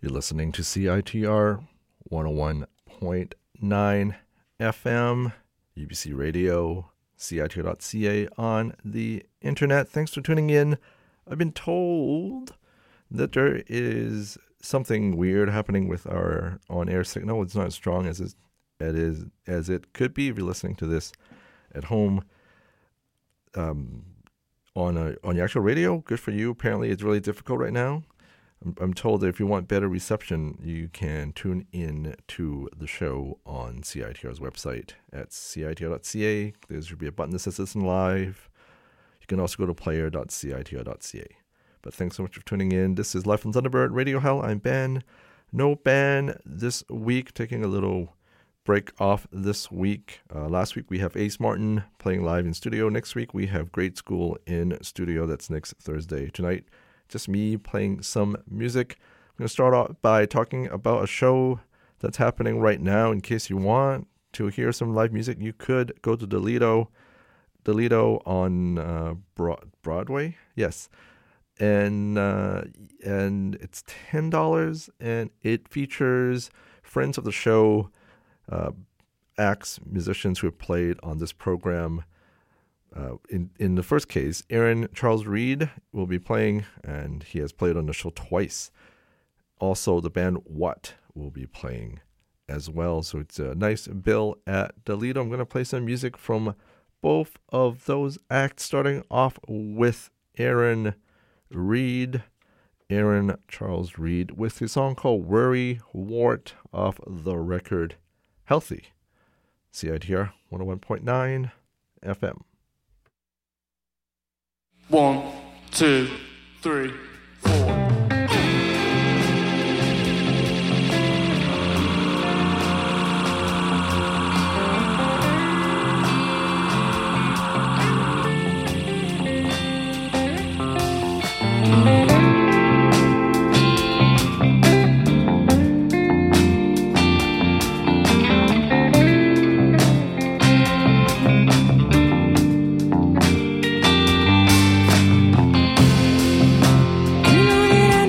You're listening to CITR 101.9 FM, UBC Radio, CITR.ca on the internet. Thanks for tuning in. I've been told that there is something weird happening with our on-air signal. It's not as strong as it could be if you're listening to this at home on your actual radio. Good for you. Apparently, it's really difficult right now. I'm told that if you want better reception, you can tune in to the show on CITR's website at CITR.ca. There should be a button that says Listen Live. You can also go to player.citr.ca. But thanks so much for tuning in. This is Live from Thunderbird Radio Hell. I'm Ben. No Ben this week, taking a little break off this week. Last week we have Ace Martin playing live in studio. Next week we have Grade School in studio. That's next Thursday. Tonight, just me playing some music. I'm going to start off by talking about a show that's happening right now. In case you want to hear some live music, you could go to Delito on Broadway. Yes. And it's $10, and it features friends of the show, acts, musicians who have played on this program. In the first case, Aaron Charles Reed will be playing, and he has played on the show twice. Also, the band What will be playing as well. So it's a nice bill at Delito. I'm going to play some music from both of those acts, starting off with Aaron Charles Reed, with his song called Worry Wart off the record Healthy. CITR 101.9 FM. 1, 2, 3, 4. You know that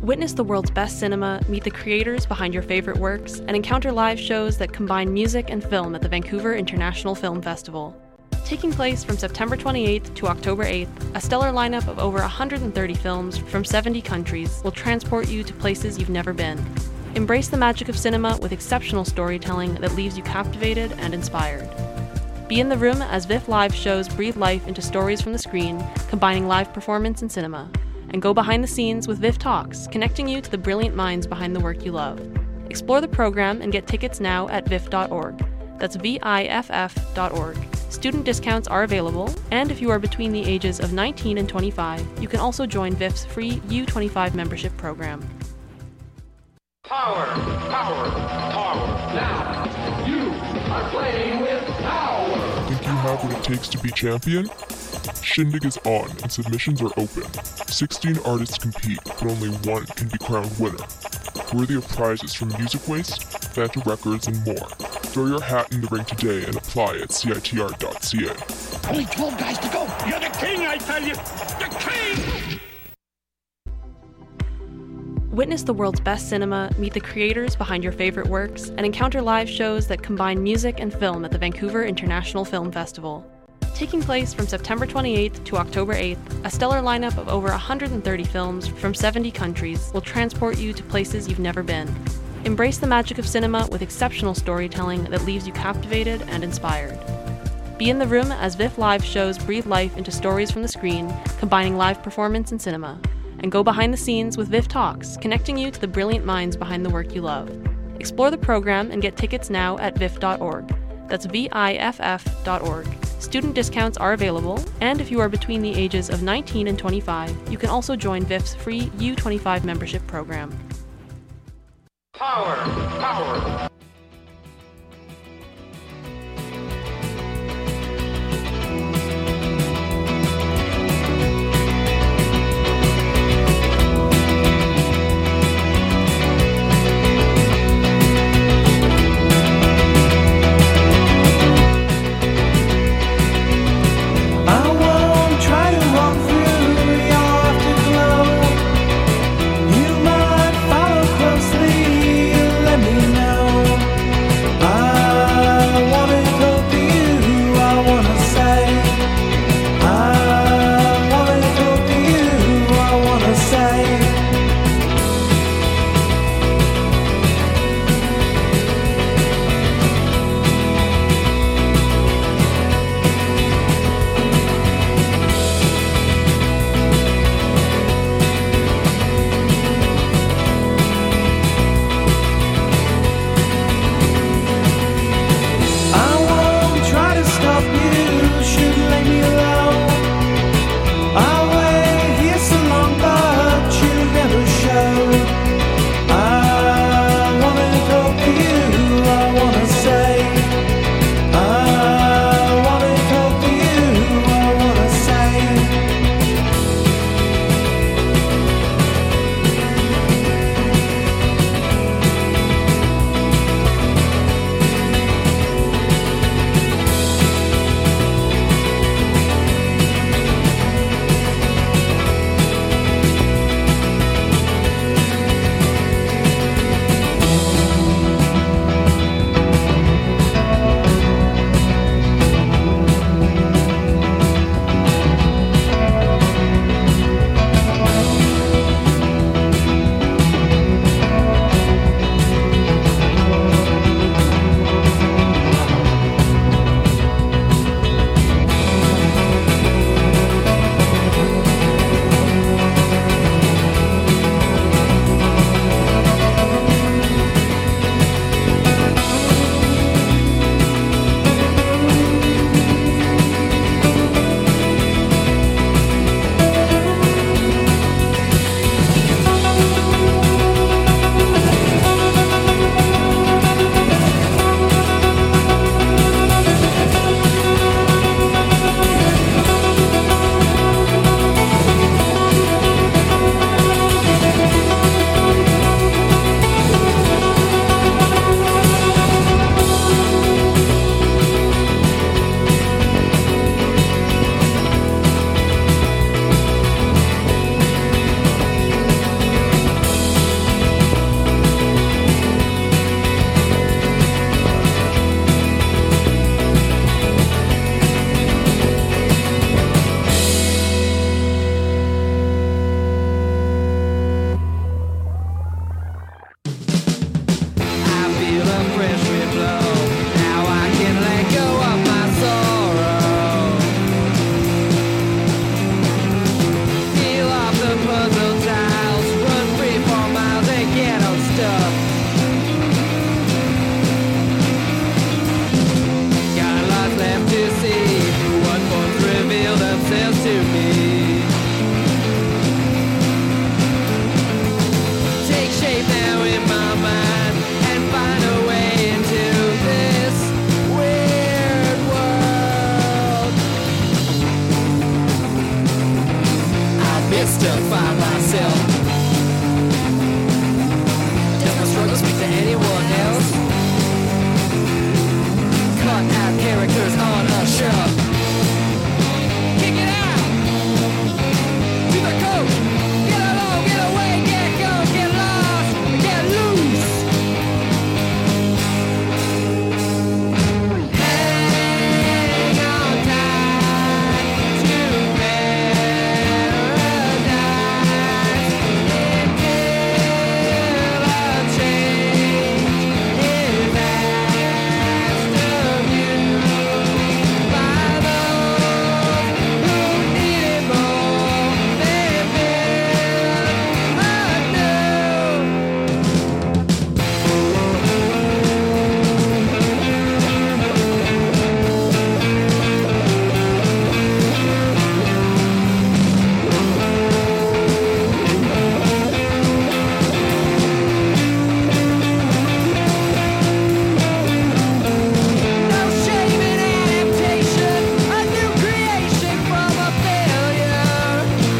Witness the world's best cinema, meet the creators behind your favorite works, and encounter live shows that combine music and film at the Vancouver International Film Festival. Taking place from September 28th to October 8th, a stellar lineup of over 130 films from 70 countries will transport you to places you've never been. Embrace the magic of cinema with exceptional storytelling that leaves you captivated and inspired. Be in the room as VIFF Live shows breathe life into stories from the screen, combining live performance and cinema. And go behind the scenes with VIFF Talks, connecting you to the brilliant minds behind the work you love. Explore the program and get tickets now at viff.org. That's VIFF.org. Student discounts are available, and if you are between the ages of 19 and 25, you can also join VIFF's free U25 membership program. Power, power, power. Now, you are playing with power. Think you have what it takes to be champion? Shindig is on and submissions are open. 16 artists compete, but only one can be crowned winner. Worthy of prizes from Music Waste, Phantom Records, and more. Throw your hat in the ring today and apply at CITR.ca. Only 12 guys to go. You're the king, I tell you! The king! Witness the world's best cinema, meet the creators behind your favorite works, and encounter live shows that combine music and film at the Vancouver International Film Festival. Taking place from September 28th to October 8th, a stellar lineup of over 130 films from 70 countries will transport you to places you've never been. Embrace the magic of cinema with exceptional storytelling that leaves you captivated and inspired. Be in the room as VIFF Live shows breathe life into stories from the screen, combining live performance and cinema. And go behind the scenes with VIFF Talks, connecting you to the brilliant minds behind the work you love. Explore the program and get tickets now at viff.org. That's VIFF.org. Student discounts are available, and if you are between the ages of 19 and 25, you can also join VIFF's free U25 membership program. Power, power. You might follow closely, let me know. to me. Take shape now in my mind and find a way into this weird world. I mystify myself. Does my struggle speak to anyone else? Cut out characters on a shelf. Kick it out to the coast. Get along, get away, get go, get lost, get loose. Hang on tight to paradise until a change is asked of you by those who need it more. They no shame in adaptation, a new creation from a failure.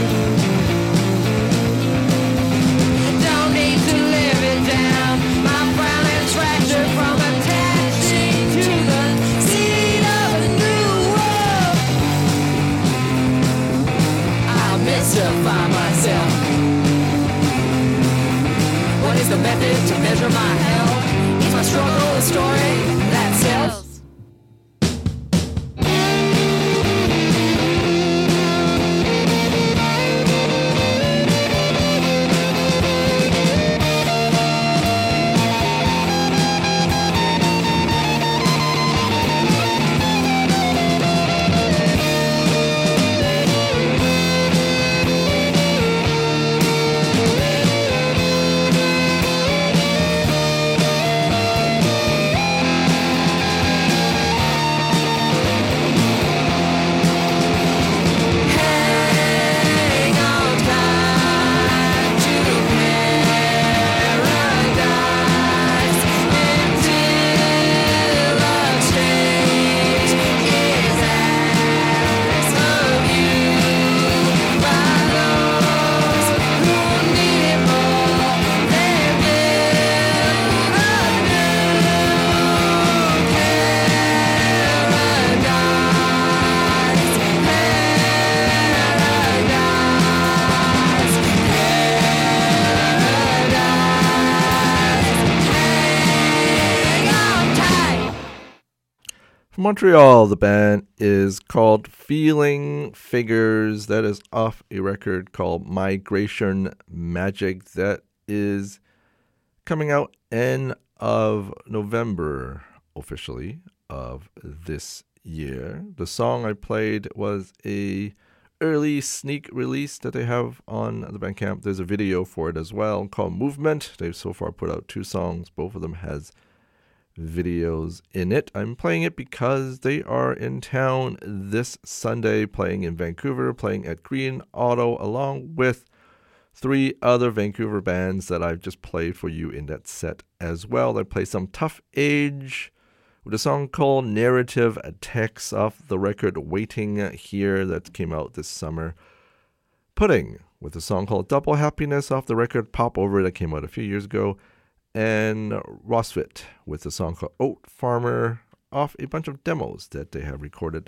Don't need to live it down. My frown and tractor from attaching to the seed of a new world. I'll mystify myself. What is the method to measure my hell? Is my struggle a story that sells? Hang on tight to paradise until a change is asked of you by those who need it more. They build a new paradise. From Montreal, the band is called Feeling Figures. That is off a record called Migration Magic. That is coming out end of November, officially, of this year. The song I played was a early sneak release that they have on the Bandcamp. There's a video for it as well called Movement. They've so far put out 2 songs. Both of them has videos in it. I'm playing it because they are in town this Sunday, playing in Vancouver, playing at Green Auto, along with 3 other Vancouver bands that I've just played for you in that set as well. They play some Tough Age with a song called Narrative Text off the record Waiting Here that came out this summer. Pudding with a song called Double Happiness off the record Pop Over that came out a few years ago. And Roswit with a song called Oat Farmer off a bunch of demos that they have recorded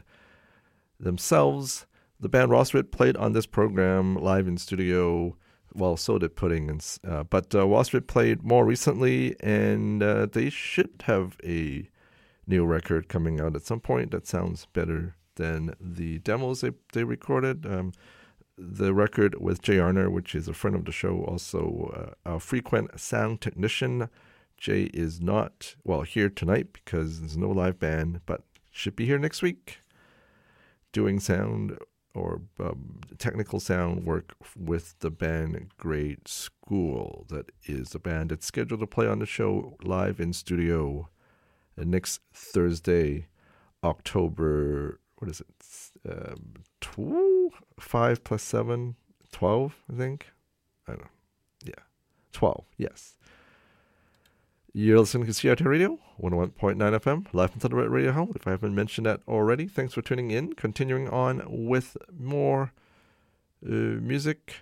themselves. The band Roswit played on this program live in studio. Well, so did Pudding. But Roswit played more recently, and they should have a new record coming out at some point that sounds better than the demos they recorded. The record with Jay Arner, which is a friend of the show, also a frequent sound technician. Jay is not, here tonight because there's no live band, but should be here next week doing sound or technical sound work with the band Grade School. That is a band that's scheduled to play on the show live in studio next Thursday, October, 5 plus 7, 12, I think. I don't know. Yeah, 12, yes. You're listening to CRT Radio, 101.9 FM, live from the Radio Home. If I haven't mentioned that already, thanks for tuning in. Continuing on with more music.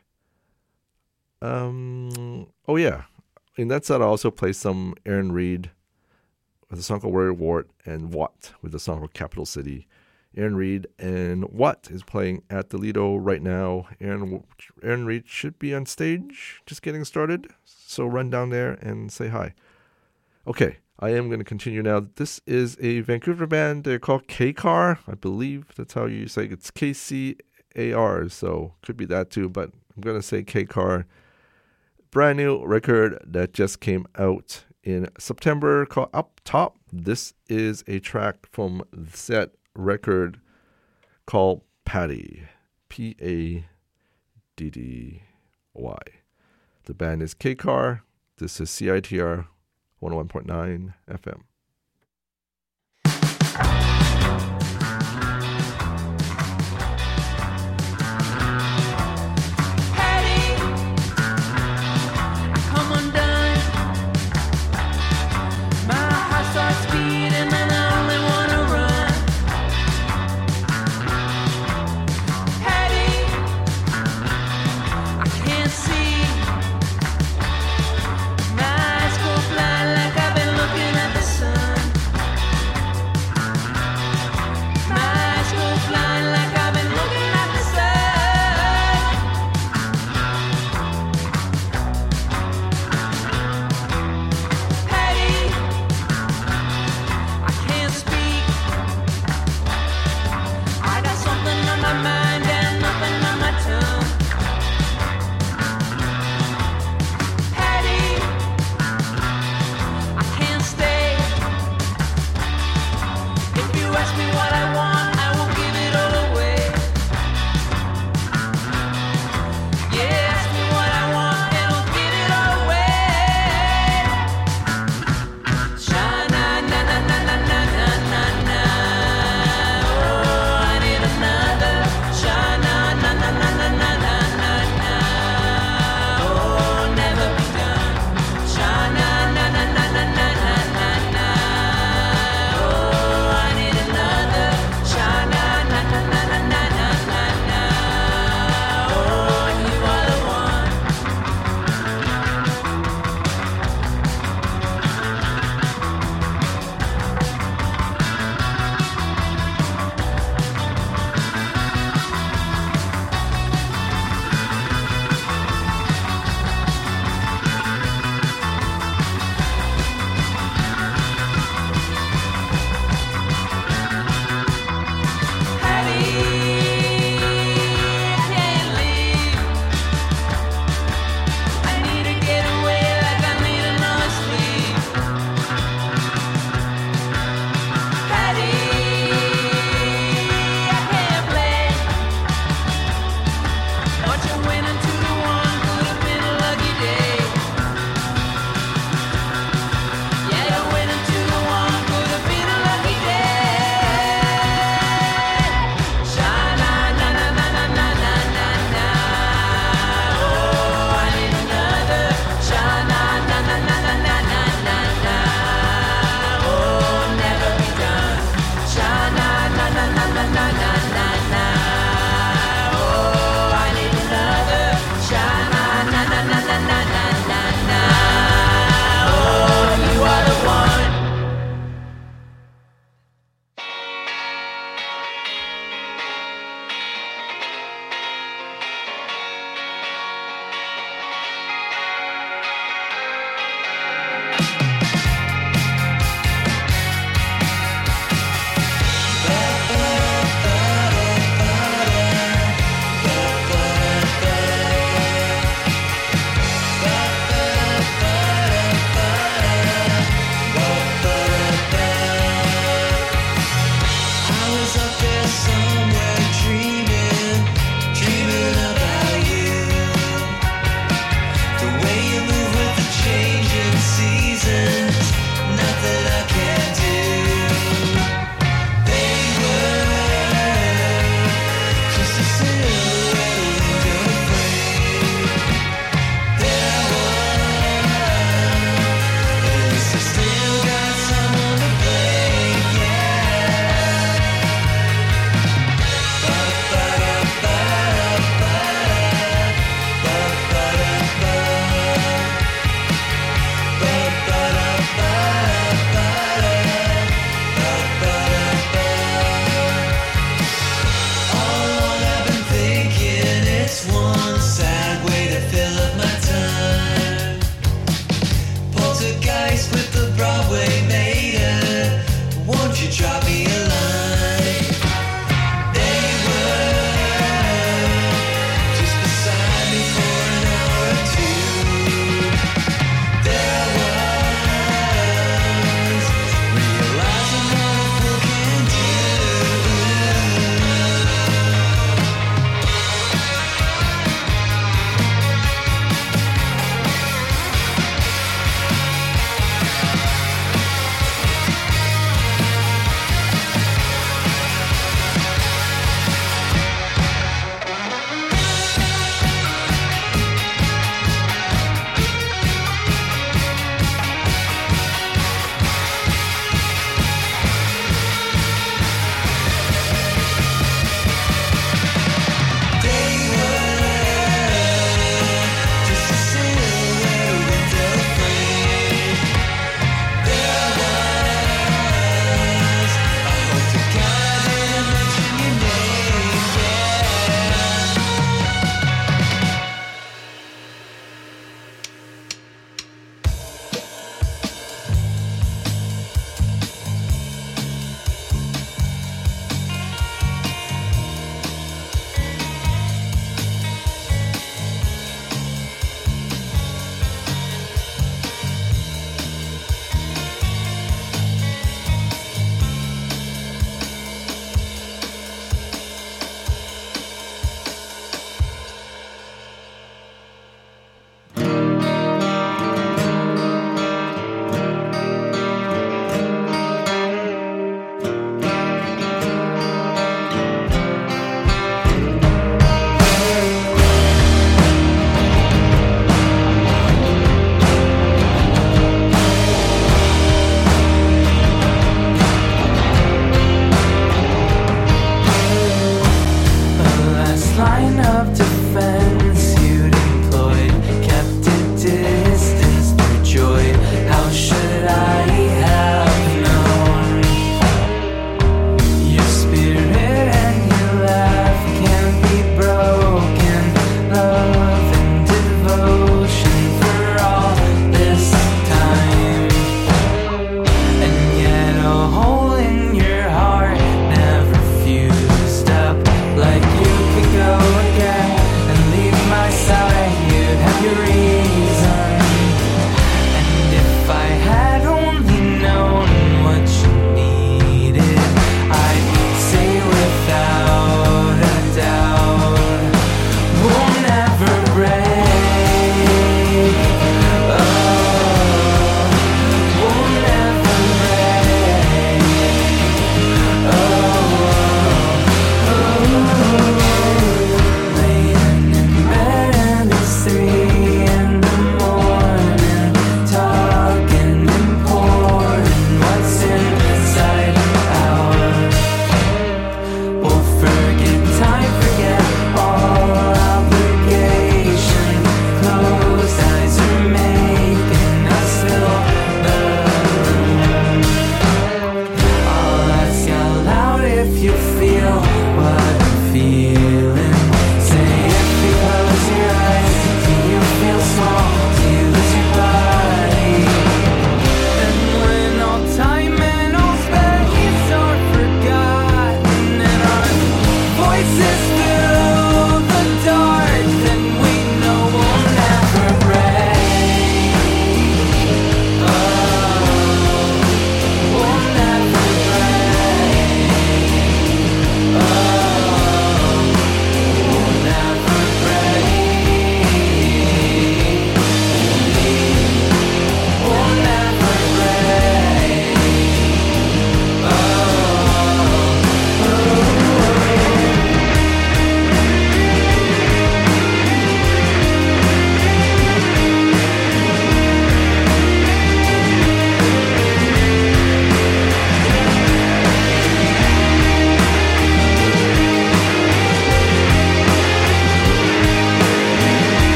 Oh, yeah. In that set, I also play some Aaron Reed with a song called Warrior Wart and Watt with a song called Capital City. Aaron Reed and Watt is playing at the Lido right now. Aaron Reed should be on stage, just getting started. So run down there and say hi. Okay, I am going to continue now. This is a Vancouver band. They're called K-Car. I believe that's how you say it. It's K-C-A-R, so could be that too, but I'm going to say K-Car. Brand new record that just came out in September called Up Top. This is a track from that record called Paddy. P-A-D-D-Y. The band is K-Car. This is CITR 101.9 FM. Like I've been looking at the sun.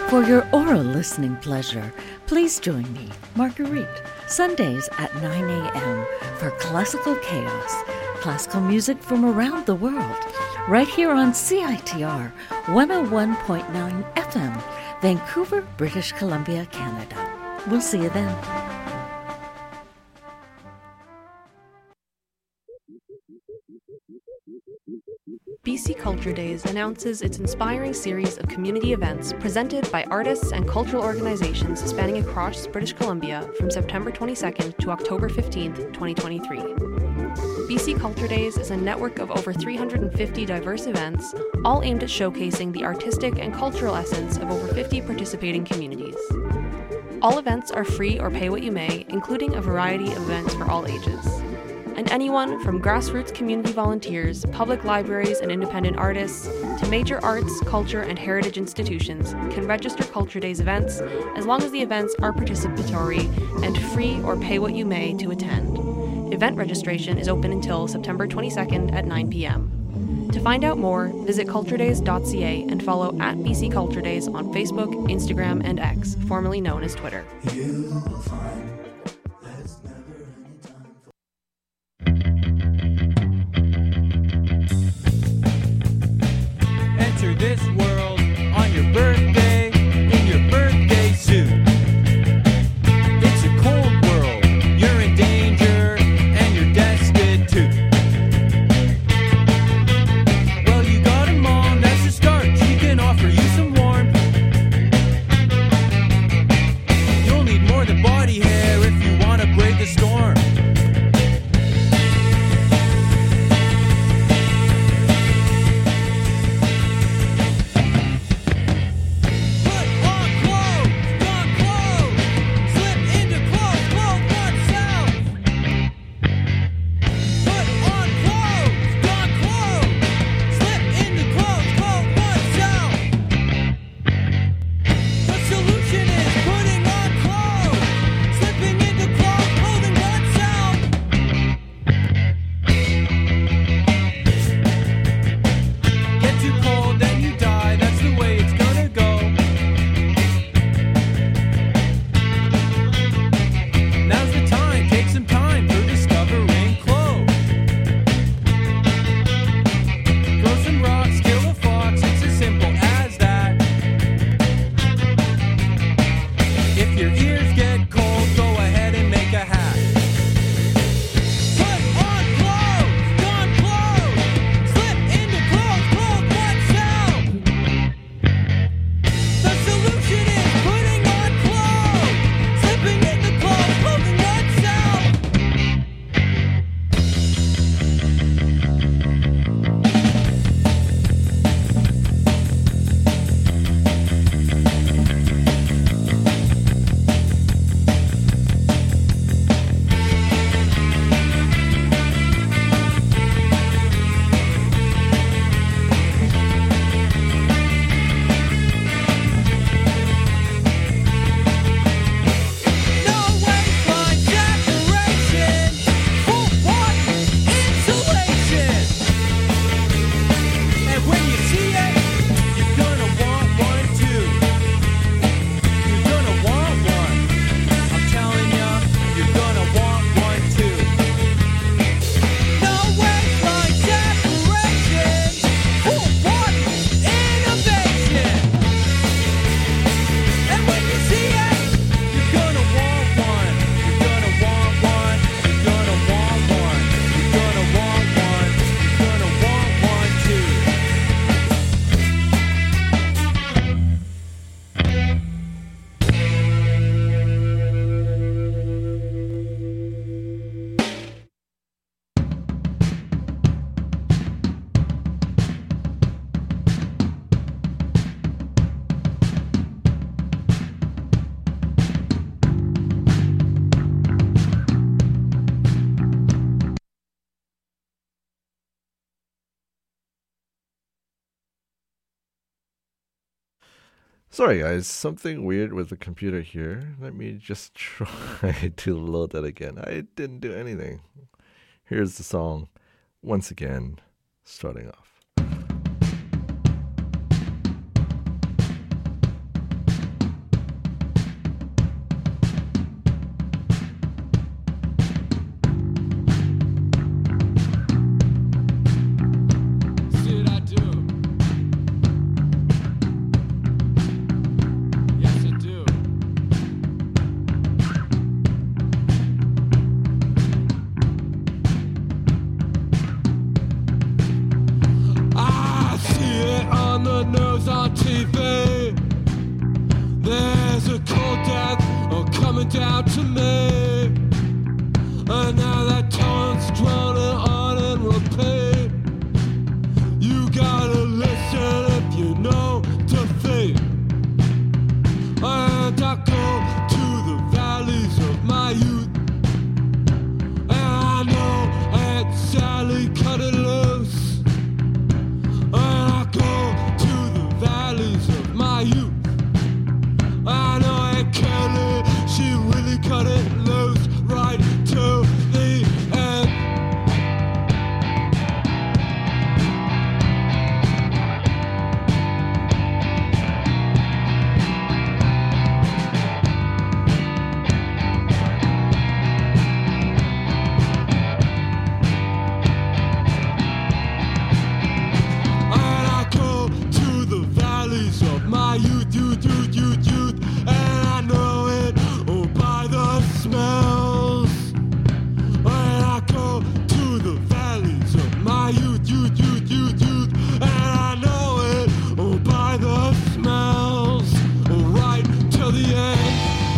For your oral listening pleasure, please join me, Marguerite, Sundays at 9 a.m. for Classical Chaos, classical music from around the world, right here on CITR 101.9 FM, Vancouver, British Columbia, Canada. We'll see you then. BC Culture Days announces its inspiring series of community events presented by artists and cultural organizations spanning across British Columbia from September 22nd to October 15th, 2023. BC Culture Days is a network of over 350 diverse events, all aimed at showcasing the artistic and cultural essence of over 50 participating communities. All events are free or pay what you may, including a variety of events for all ages. And anyone from grassroots community volunteers, public libraries and independent artists, to major arts, culture, and heritage institutions can register Culture Days events as long as the events are participatory and free or pay what you may to attend. Event registration is open until September 22nd at 9 p.m. To find out more, visit culturedays.ca and follow @BC Culture Days on Facebook, Instagram, and X, formerly known as Twitter. Enter this world on your birthday in your birthday suit. It's a cold world, you're in danger, and you're destitute. Well, you got a mom, that's a start, she can offer you some warmth. You'll need more than body hair if you want to brave the storm. Sorry guys, something weird with the computer here. Let me just try to load that again. I didn't do anything. Here's the song once again, starting off. coming down to me. And now that tone's droning on and repeat. You gotta listen if you know defeat. And I go to the valleys of my youth. And I know Aunt Sally cut it loose. And I go to the valleys of my youth. I know Aunt Kelly, she really cut it loose right to the end. And I go to the valleys of my youth, youth. And I know it by the smells. And I go to the valleys of my youth. And I know it by the smells. Right till the end.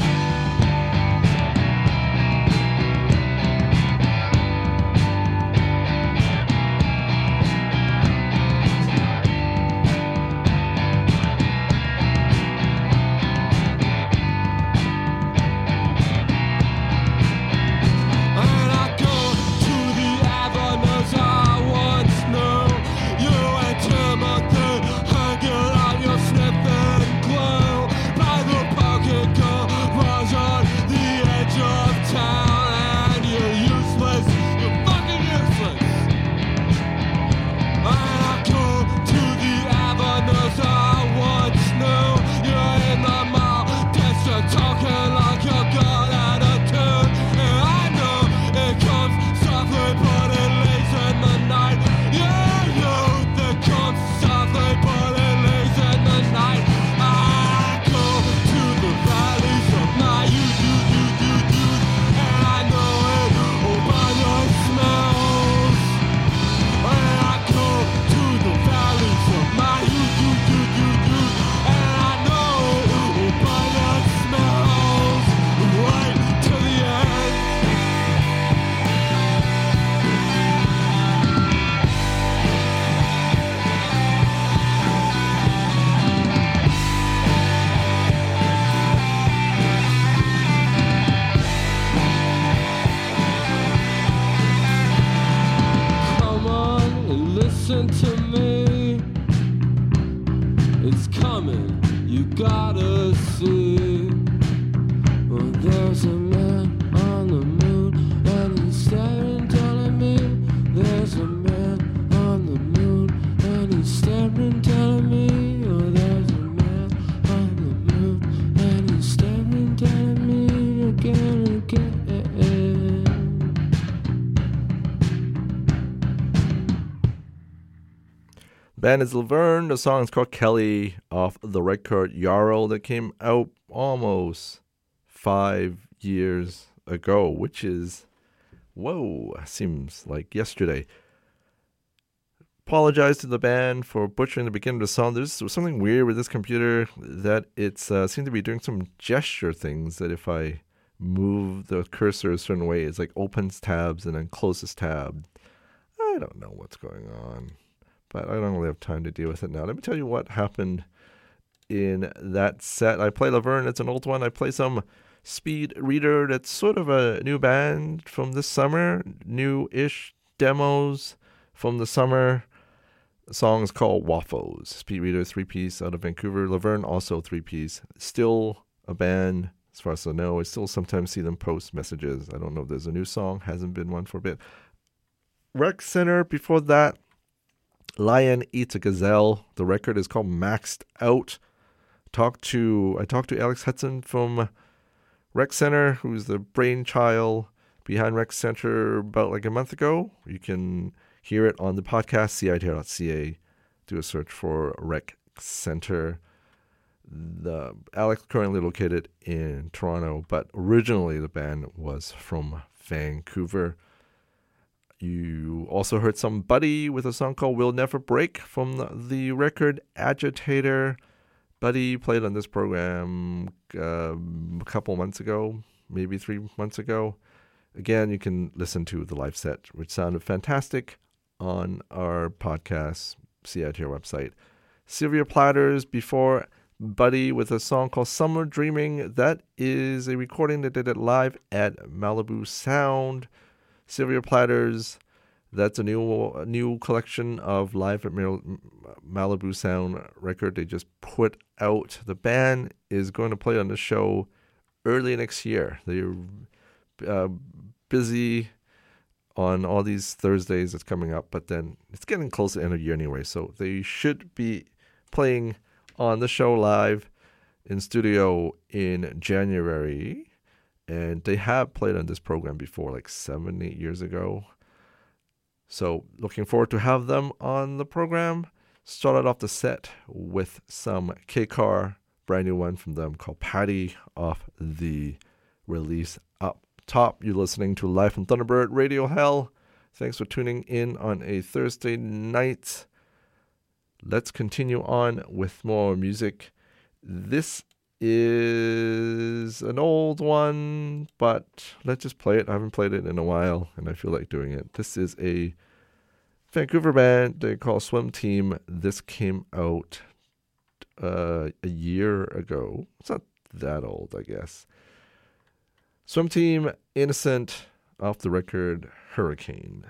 And I go to the avenues I once knew. You and Timothy hanging out your sniffing glue by the pocket garage on the edge of town. And you're useless, you're fucking useless. And I go to the avenues I once knew. You're in the mall, distant, talking like you got attitude. And I know it comes softly, but it lays in the night. Yeah, youth, it comes softly, but it lays in the night. I go to the valleys of my youth. And I know it by the smells. And I go to the valleys of my youth. And I know it by the smells. Right to the end. Come on and listen to me. It's coming, you gotta see. Well, there's a man on the moon and he's staring down at me. There's a man on the moon and he's staring down at me. Oh, there's a man on the moon and he's staring down at me again and again. Band is Laverne. The song is called Kelly off the record Yarrow that came out almost 5 years ago, which is, whoa, seems like yesterday. Apologize to the band for butchering the beginning of the song. There's something weird with this computer that it's seems to be doing some gesture things that if I move the cursor a certain way, it's like opens tabs and then closes tab. I don't know what's going on, but I don't really have time to deal with it now. Let me tell you what happened in that set. I play Laverne, it's an old one. I play some Speed Reader, that's sort of a new band from this summer, new-ish demos from the summer. The song is called Waffles. Speed Reader, 3-piece out of Vancouver. Laverne, also 3-piece. Still a band, as far as I know. I still sometimes see them post messages. I don't know if there's a new song. Hasn't been one for a bit. Rec Center, before that, Lion Eats a Gazelle. The record is called Maxed Out. I talked to Alex Hudson from Rec Center, who's the brainchild behind Rec Center, about like a month ago. You can hear it on the podcast, CITR.ca. Do a search for Rec Center. Alex currently located in Toronto, but originally the band was from Vancouver. You also heard some Buddy with a song called We'll Never Break from the record Agitator. Buddy played on this program a couple months ago, maybe 3 months ago. Again, you can listen to the live set, which sounded fantastic, on our podcast CITR website. Sylvia Platters before Buddy with a song called Summer Dreaming. That is a recording that they did live at Malibu Sound. Sylvia Platters, that's a new collection of live at Malibu Sound record they just put out. The band is going to play on the show early next year. They're busy on all these Thursdays that's coming up, but then it's getting close to the end of the year anyway, so they should be playing on the show live in studio in January. And they have played on this program before, like 7-8 years ago. So looking forward to have them on the program. Started off the set with some K-Car, brand new one from them called Patty, off the release Up Top. You're listening to Live from Thunderbird Radio Hell. Thanks for tuning in on a Thursday night. Let's continue on with more music. This is an old one, but let's just play it. I haven't played it in a while, and I feel like doing it. This is a Vancouver band they call Swim Team. This came out a year ago. It's not that old, I guess. Swim Team, Innocent, off the record Hurricane.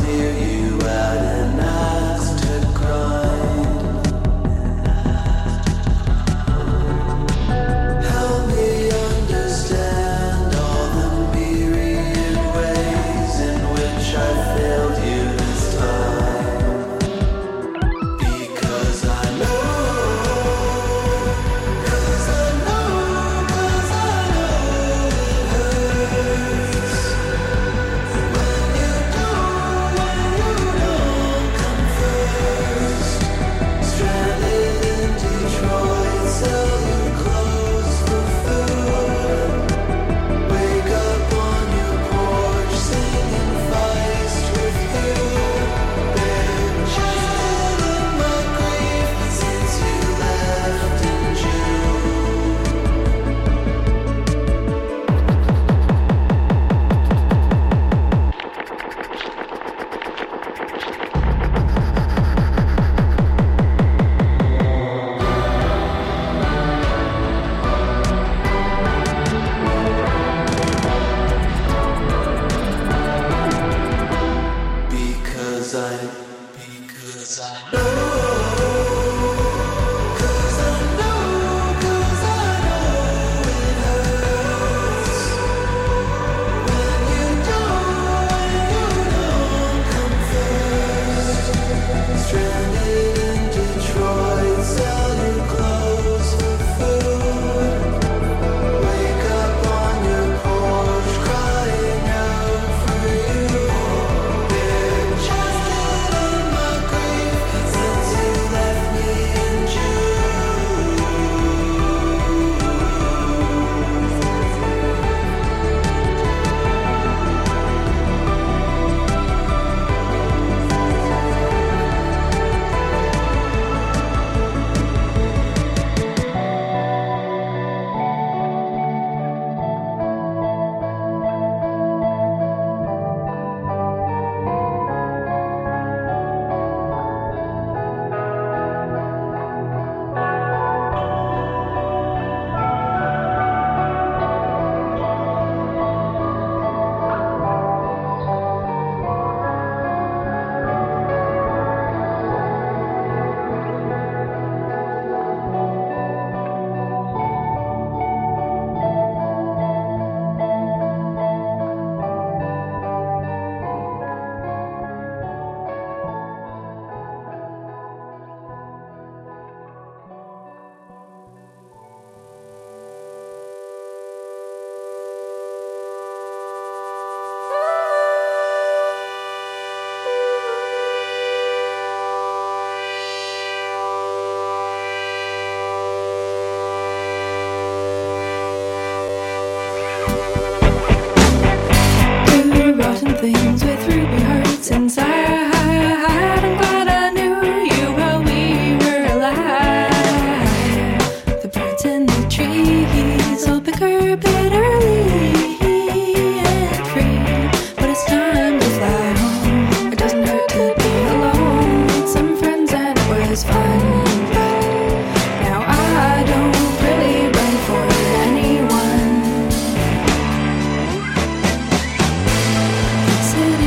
things with ruby hearts inside. I'm glad I knew you while we were alive. The birds in the trees all bicker bitterly and free, but it's time to fly home. It doesn't hurt to be alone with some friends and it was fun. But now I don't really run for anyone. City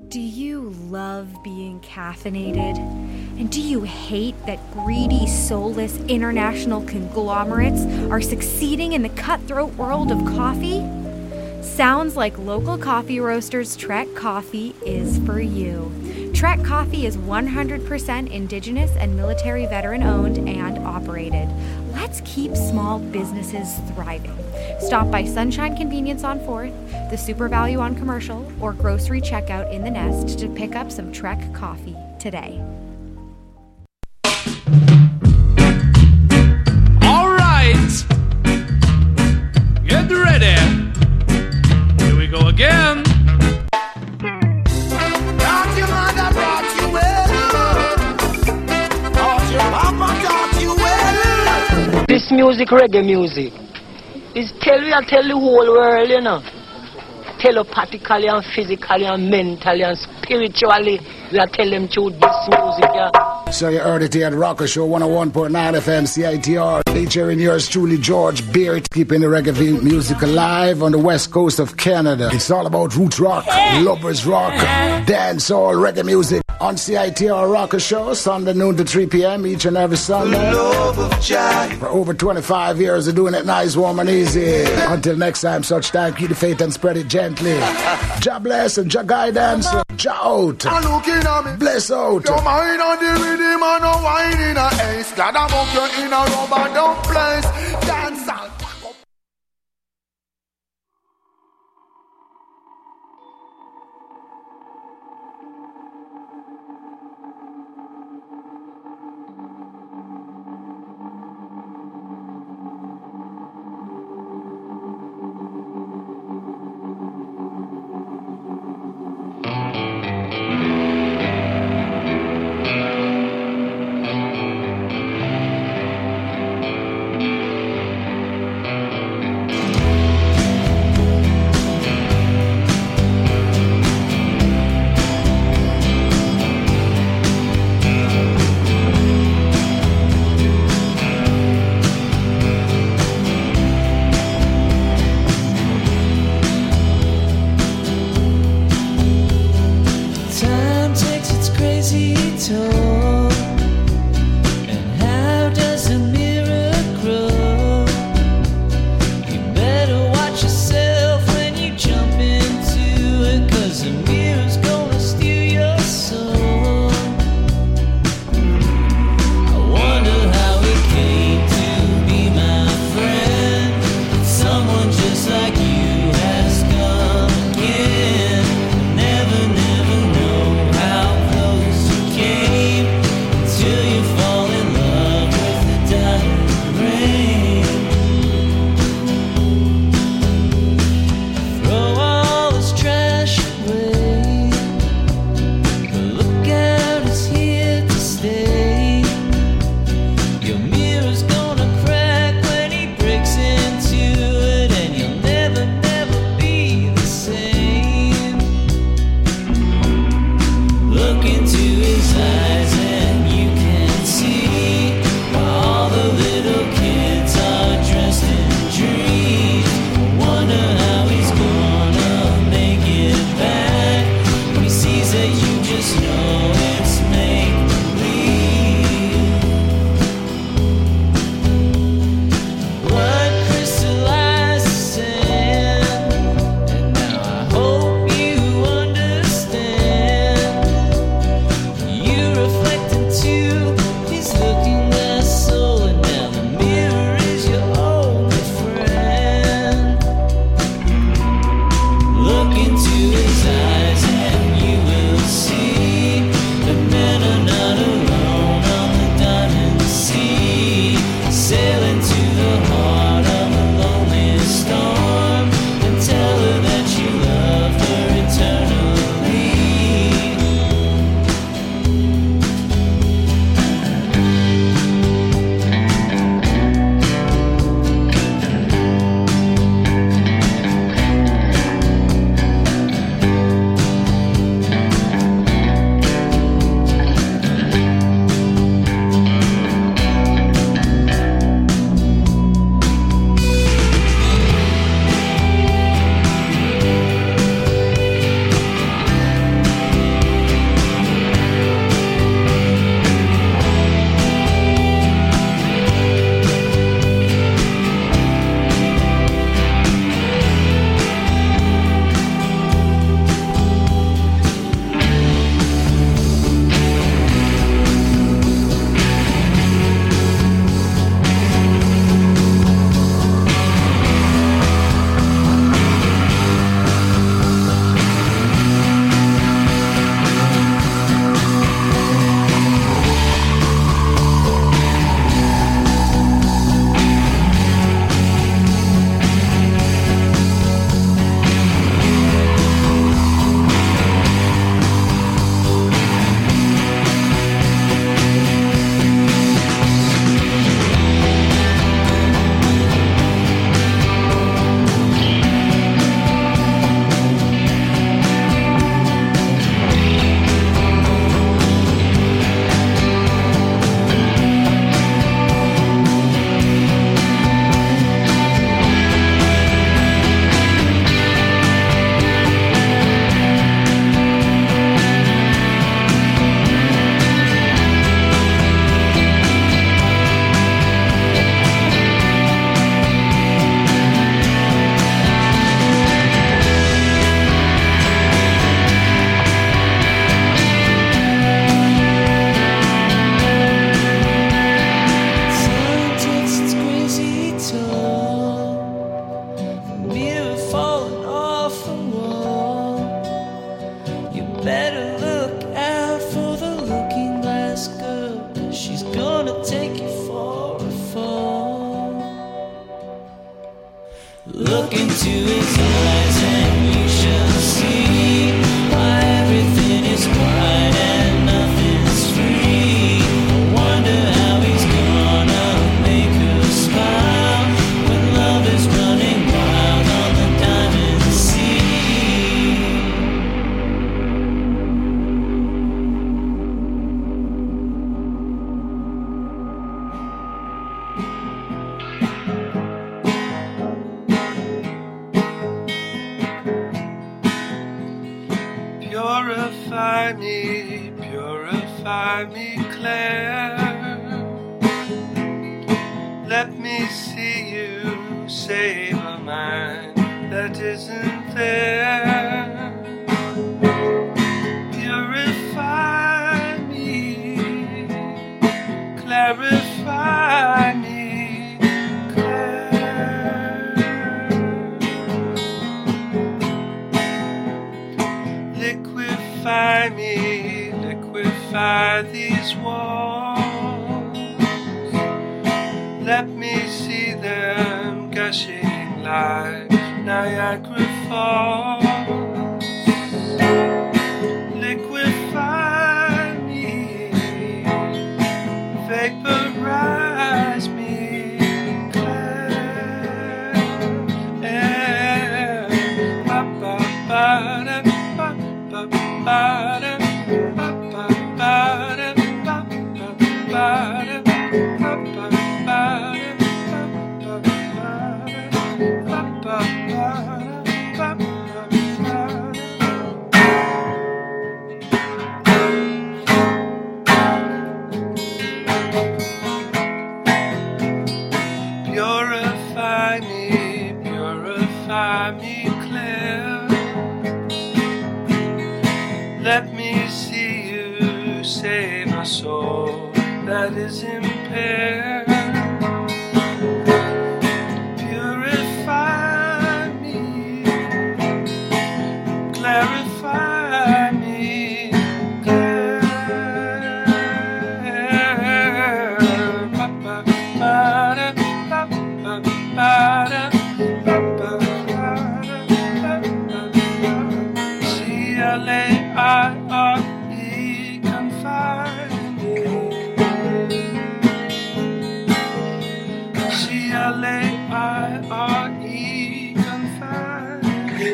Do you love being caffeinated? And do you hate that greedy, soulless international conglomerates are succeeding in the cutthroat world of coffee? Sounds like local coffee roasters Trek Coffee is for you. Trek Coffee is 100% indigenous and military veteran owned and operated. Let's keep small businesses thriving. Stop by Sunshine Convenience on 4th, the Super Value on Commercial, or grocery checkout in the Nest to pick up some Trek Coffee today. All right. Get ready. Here we go again. Taught your mother brought you well. Taught your papa taught you well. This music, reggae music, is tell the whole world, you know. Telepathically and physically and mentally and spiritually, we are tell them to this music, yeah. So you heard it here at Rocker Show 101.9 FM CITR, featuring yours truly, George Beard, keeping the reggae music alive on the west coast of Canada. It's all about roots rock, lovers rock, dancehall, reggae music on CITR Rocker Show, Sunday noon to 3 p.m. each and every Sunday. For over 25 years of doing it nice, warm and easy. Until next time, such time, keep the faith and spread it gently. Jah bless and Jah guidance, Jah out, bless out. Your mind on the rhythm and no wine in a ace. Gotta move you in a rubber dump place. Dance out. Throw all this trash away. better look out for the looking glass girl. She's gonna take you for a fall. Look into his eyes and you shall see why everything is quiet and nothing's free. I wonder how he's gonna make her smile when love is running wild on the diamond sea. Purify me, Claire. Let me see you save a mind that isn't there. Purify me, clarify me, Claire. Liquefy me, liquefy these walls. Let me see them gushing like Niagara Falls. Liquefy me, vaporize me, Claire. Ba-ba-ba-da-ba-ba-ba-da. Purify me, Claire. Let me see you save a soul that is impaired. Purify me, clarify me, Claire. C-L-A-I-R-E, confide in me. C-L-A-I-R-E, confide in me.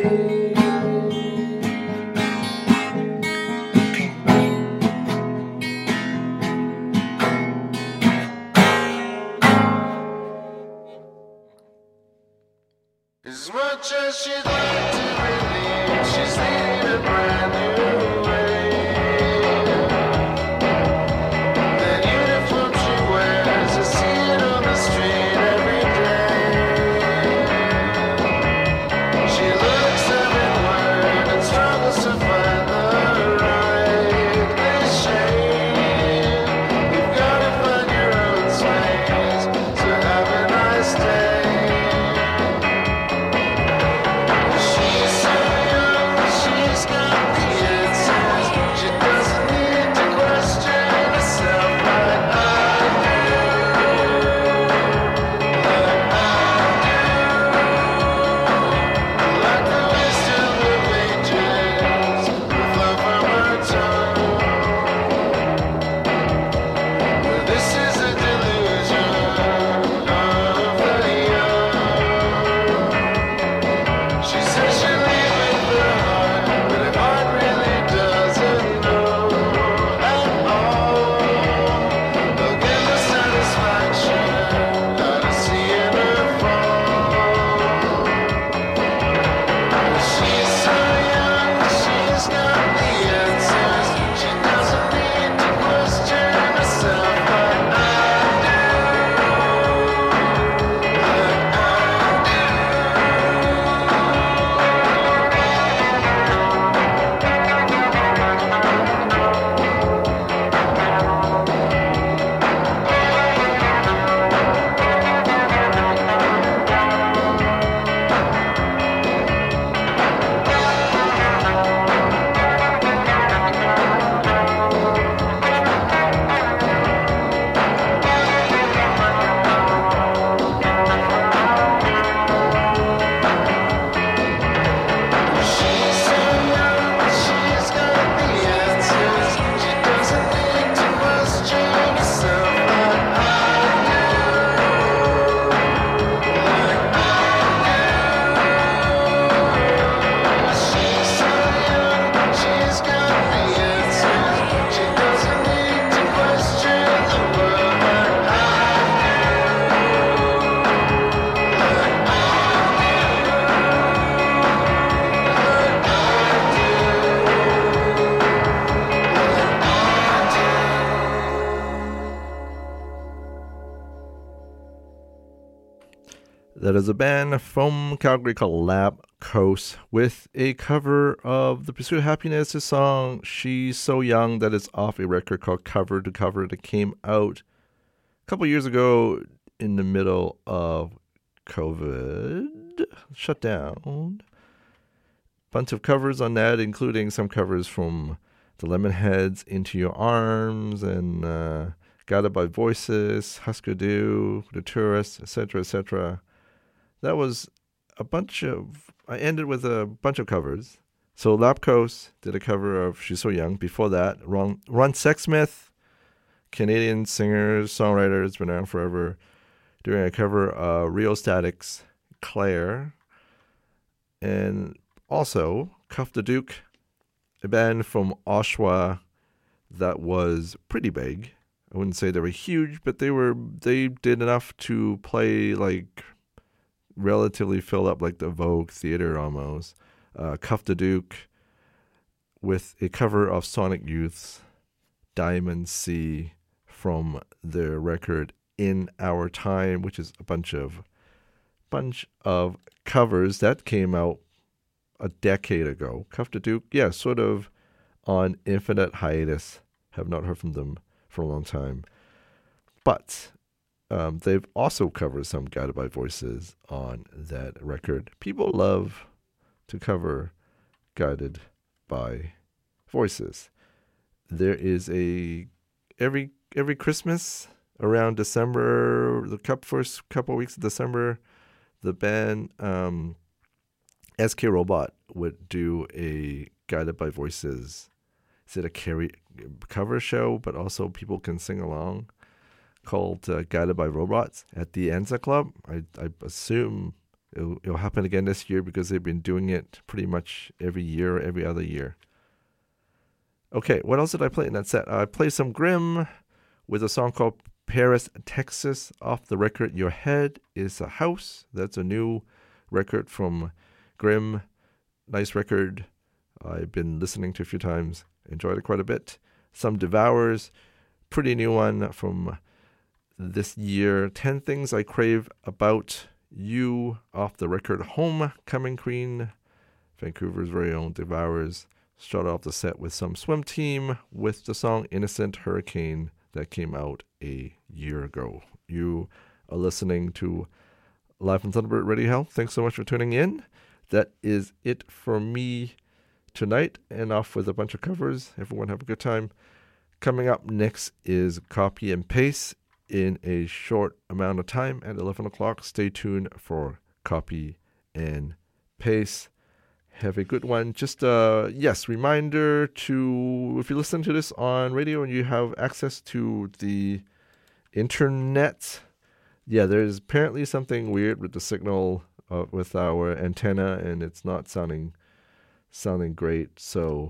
As much as she'd like to believe, she's leading a brand new way. That is a band from Calgary called Lab Coast with a cover of The Pursuit of Happiness, a song She's So Young, that is off a record called Cover to Cover that came out a couple years ago in the middle of COVID shutdown. Bunch of covers on that, including some covers from the Lemonheads, Into Your Arms, and Guided by Voices, Husker Du, The Tourists, etc., etc. That was a bunch of... I ended with a bunch of covers. So Lab Coast did a cover of She's So Young. Before that, Ron Sexsmith, Canadian singer, songwriter, has been around forever, doing a cover of Rio Static's Claire. And also Cuff the Duke, a band from Oshawa that was pretty big. I wouldn't say they were huge, but they did enough to play like relatively fill up like the Vogue Theater almost. Cuff the Duke with a cover of Sonic Youth's Diamond Sea from their record In Our Time, which is a bunch of covers that came out a decade ago. Cuff the Duke, yeah, sort of on infinite hiatus. Have not heard from them for a long time. But they've also covered some Guided by Voices on that record. People love to cover Guided by Voices. There is every Christmas around December, the first couple of weeks of December, the band SK Robot would do a Guided by Voices. Is it a cover show, but also people can sing along, called Guided by Robots at the Enza Club. I assume it'll happen again this year because they've been doing it pretty much every year, every other year. Okay, what else did I play in that set? I played some Grimm with a song called Paris, Texas, off the record Your Head is a House. That's a new record from Grimm. Nice record. I've been listening to a few times. Enjoyed it quite a bit. Some Devours. Pretty new one from this year. 10 Things I Crave About You, off the record Homecoming Queen. Vancouver's very own Devours. Started off the set with some Swim Team with the song Innocent Hurricane that came out a year ago. You are listening to Live from Thunderbird Radio Hell. Thanks so much for tuning in. That is it for me tonight, and off with a bunch of covers. Everyone have a good time. Coming up next is Copy and Paste in a short amount of time at 11 o'clock. Stay tuned for Copy and Paste. Have a good one. Just, reminder to, if you listen to this on radio and you have access to the internet, there's apparently something weird with the signal with our antenna, and it's not sounding great. So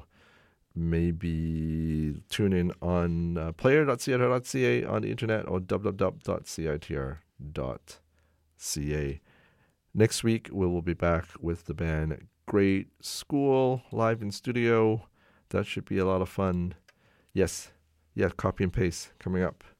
maybe tune in on player.citr.ca on the internet or www.citr.ca. Next week we will be back with the band Great School live in studio. That should be a lot of fun. Yes, Copy and Paste coming up.